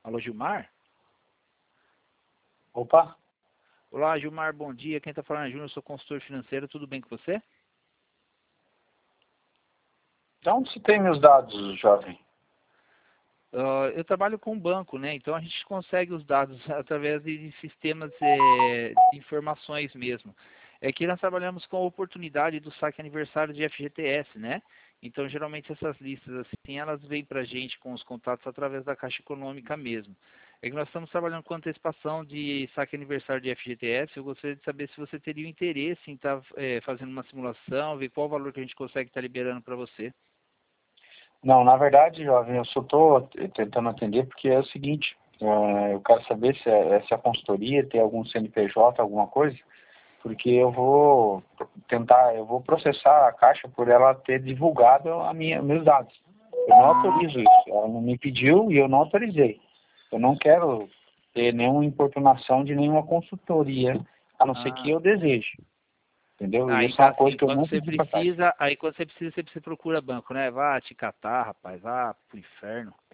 Alô, Gilmar? Opa, Olá, Gilmar, bom dia. Quem está falando é Júnior, eu sou consultor financeiro. Tudo bem com você? de onde você tem meus dados, jovem? Eu trabalho com banco, né? Então a gente consegue os dados através de sistemas de informações mesmo. É que nós trabalhamos com a oportunidade do saque aniversário de FGTS, né? Então geralmente essas listas assim, elas vêm para a gente com os contatos através da Caixa Econômica mesmo. É que nós estamos trabalhando com antecipação de saque aniversário de FGTS. Eu gostaria de saber se você teria o interesse em estar fazendo uma simulação, ver qual o valor que a gente consegue estar liberando para você. Não, na verdade, jovem, eu só estou tentando atender porque é o seguinte, eu quero saber se a consultoria tem algum CNPJ, alguma coisa, porque eu vou processar a Caixa por ela ter divulgado meus dados. Eu não autorizo isso, ela não me pediu e eu não autorizei. Eu não quero ter nenhuma importunação de nenhuma consultoria, a não ser que eu deseje. Entendeu? E Aí isso é tá uma coisa assim, que eu quando não você pedi para a Caixa. precisa, aí quando você precisa, você procura banco, né? Vá te catar, rapaz, vá pro inferno.